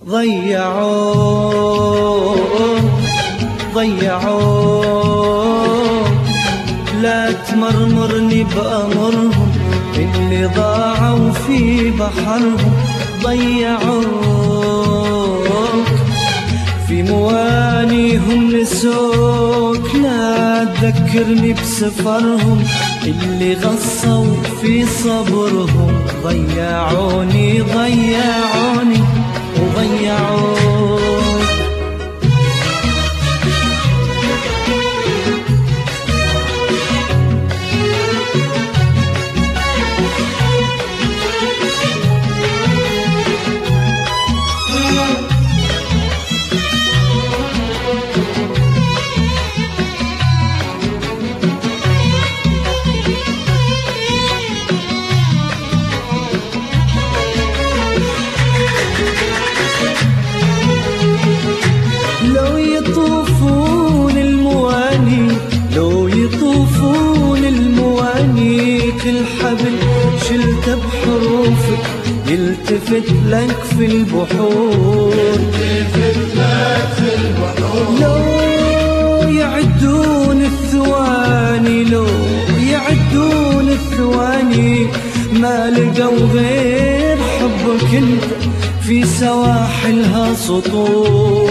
ضيعوك لا تمرمرني بأمرهم اللي ضاعوا في بحرهم. ضيعوك في موانيهم نسوك لا تذكرني بسفرهم اللي غصوا في صبرهم. ضيعوني ضيعوني وضيعوك. الحبل شلت بحروفك يلتفت لك في البحور. لو يعدون الثواني لو يعدون الثواني ما لقوا غير حبك انت في سواحلها سطور.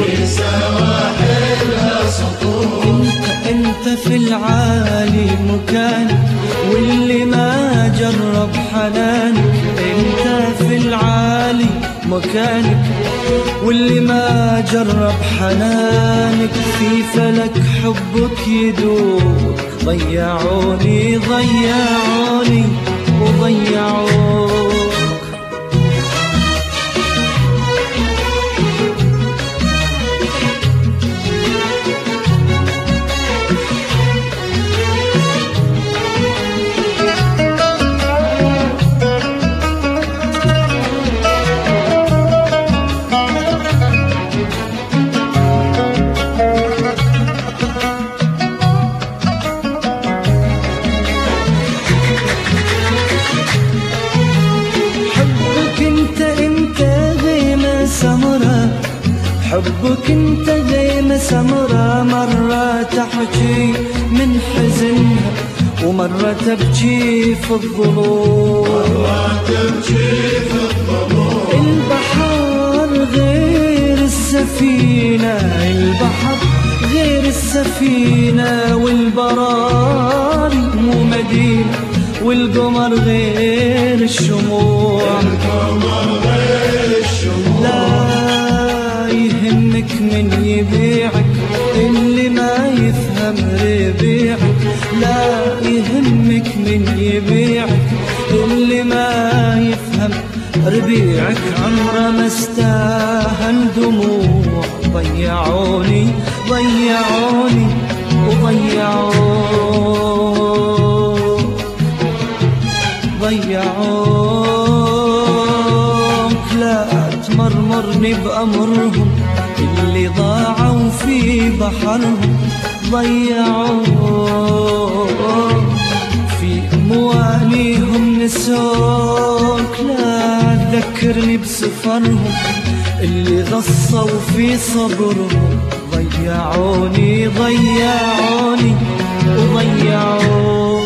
انت في العالي مكانك واللي ما جرب حنانك. انت في العالي مكانك واللي ما جرب حنانك. في فلك حبك يدور. ضيعوني ضيعوني وضيعوك. حبك انت زي ما سمرة مرة تحكي من حزنها ومرة تبكي في الظلوم. البحر غير السفينة البحر غير السفينة والبراري مو مدينة والقمر غير الشموع. لا يهمك من يبيعك اللي ما يفهم ربيعك. لا يهمك من يبيعك اللي ما يفهم ربيعك. عمره ما استاهل دموع. ضيعوني ضيعوني وضيعوك. ضيعوك لا تمرمرني بأمرهم اللي ضاعوا في بحرهم. ضيعوك في موانيهم نسوك لا تذكرني بسفرهم اللي غصوا في صبرهم. ضيعوني ضيعوني وضيعوك.